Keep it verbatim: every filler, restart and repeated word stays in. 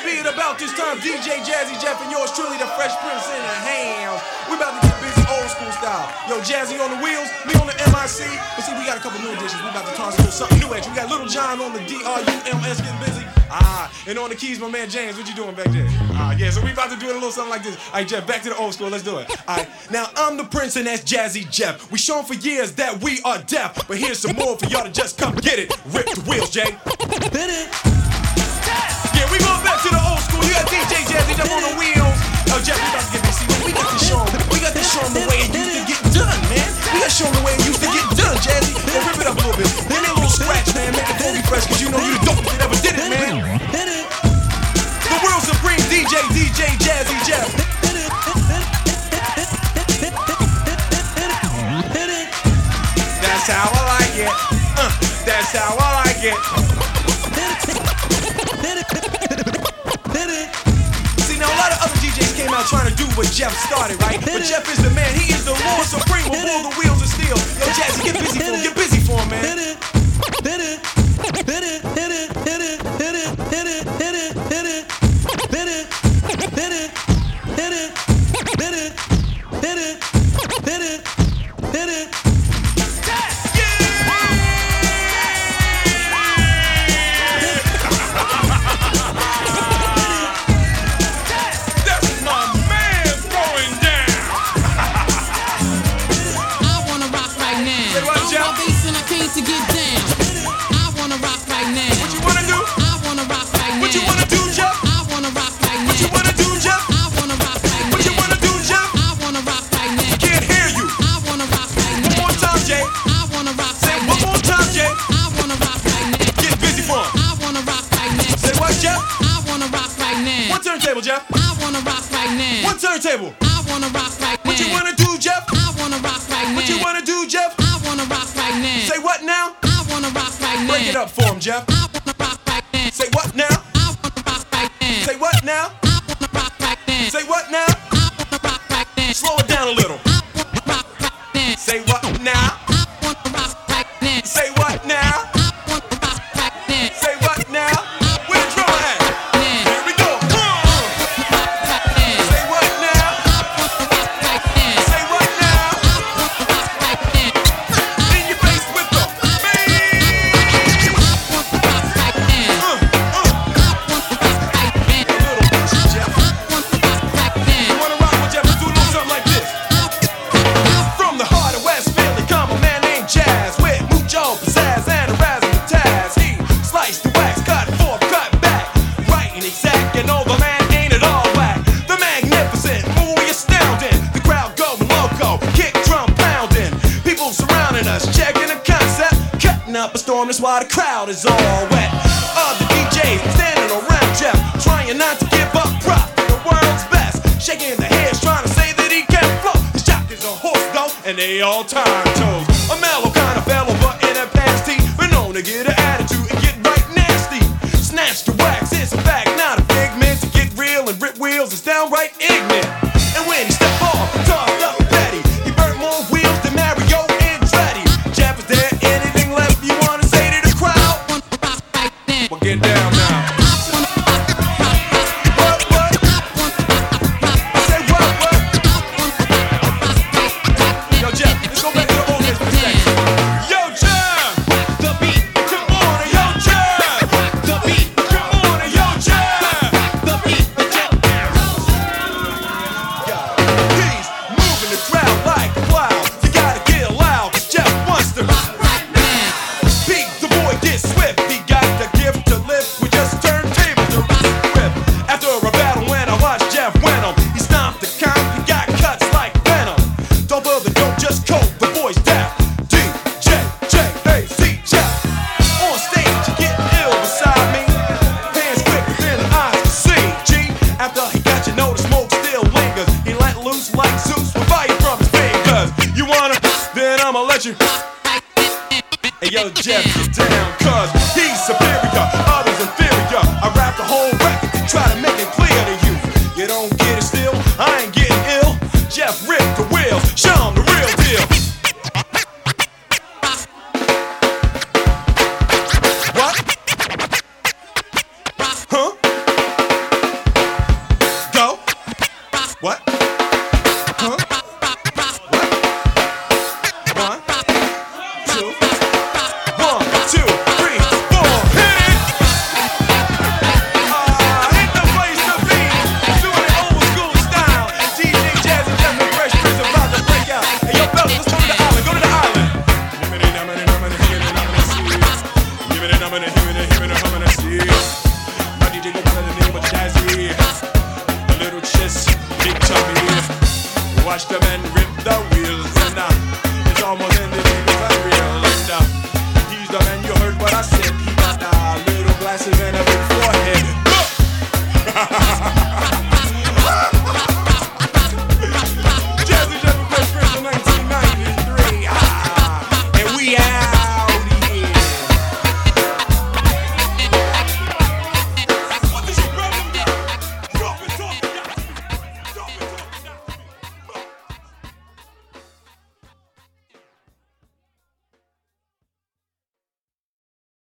be at about this time. D J Jazzy Jeff and yours truly, the Fresh Prince in the hands. We about to get busy old school style. Yo, Jazzy on the wheels, me on the M I C. But see, we got a couple new additions. We about to toss a little something new at you. We got Little John on the D R U M S getting busy. Ah, and on the keys, my man James. What you doing back there? Ah, yeah, so we about to do it a little something like this. All right, Jeff, back to the old school. Let's do it. All right, now I'm the Prince and that's Jazzy Jeff. We shown for years that we are deaf. But here's some more for y'all to just come get it. Rip the wheels, Jay. Hit it. Yeah, we going back to the old school. You got D J Jazzy Jeff on the wheels. Oh, Jeff, we about to get busy. We got to show him. We got to show him the way it used to get done, man. We got to show him the way it used to get done, Jazzy. Now rip it up a little bit. Then a little scratch, man. Make it funky fresh, cause you know you the dopest that ever did it, man. Hit it. The world supreme D J, D J Jazzy Jeff. Hit it. That's how I like it. Uh, that's how I like it. See, now a lot of other D Js came out trying to do what Jeff started, right? But Jeff is the man. He is the Lord Supreme with all the wheels of steel. Yo, Jazzy, get busy for him. Get busy for him, man. Hit it. Hit it. Hit it. Hit it. Hit it. Hit it. Hit it. Hit it. Hit it. Hit it. Hit it. Hit it. Hit it. Hit it. Hit it. Hit it. To get down, I wanna rock right now. What you wanna do? I wanna rock right now. What you wanna do, Jeff? I wanna rock right now. What you wanna do, Jeff? I wanna rock right now. What you wanna do, Jeff? I wanna rock right now. Can't hear you. I wanna rock right now. One more time, Jay. I wanna rock Say right one now. more time, Jay. I wanna rock right now. Get busy for him. I wanna rock right now. Say what, Jeff? I wanna rock right now. One turntable, Jeff. I wanna rock right now. One turntable. I wanna rock right now. What you wanna do, Jeff? I wanna rock right now. What you wanna do, Jeff? I wanna rock right now. Say what now? I wanna rock right now. Break it up for him, Jeff. I wanna rock right now. Say what now? I wanna rock right now. Say what now? I wanna rock right now. Say what now? I wanna rock right now. Slow it down a little. I wanna rock right now. Say what now? I wanna rock right now. Say what now? I wanna rock right now. Say what now? Where the drummer at? Here we go. Say what now? Say what now? In your face with the bass. Uh, uh. Little push, Jeff. You wanna rock with Jeff? Let's do a little something like this. From the heart of West Philly come a man named Jazz with mucho pizzazz and a razzmatazz. He sliced the wax, cut forth, cut back, right and exact, and oh, the man ain't it all whack. The magnificent, muy astounding, the crowd going loco, kick drum pounding, people surrounding us, checking the concept, cutting up a storm. That's why the crowd is all wet. Other D Js standing around Jeff, trying not to give up prop for the world's best, shaking their heads, trying to say that he can flow. His jock is a horse though, and they all time toes. A mellow kind of fellow, but in a past he been known to get an attitude and get right nasty. Snatch the wax, it's a fact, not a figment. To get real and rip wheels is downright ignorant. And when he stepped off, tossed up Betty, he burnt more wheels than Mario Andretti. Jeff, is there anything left you wanna say to the crowd? Well, get down now. What, what? I said what, what? Yo, Jeff, let's go back to the old days for a second. Yo, Jeff! The beat, come on, yo, Jeff! The beat, come on, yo, Jeff! The beat, the Jeff. He's moving the crowd like a cloud. You gotta get loud, 'cause Jeff wants to rock right now. Pete, the boy, get swift. He got the gift to lift with just turntables to rip. After a battle, when I watched Jeff win him, he stomped the count, he got cuts like venom. Don't bother, don't just cope, the boy's deaf. D J J A C Jeff. On stage, you get ill beside me. Hands quicker than the eyes can see. G, after he got you, know the smoke still lingers. He let loose like Zeus with fire from his fingers. You wanna? Then I'ma let you. Hey yo, Jeff, get down, cause he's superior, others inferior. I rap the whole record to try to make it clear.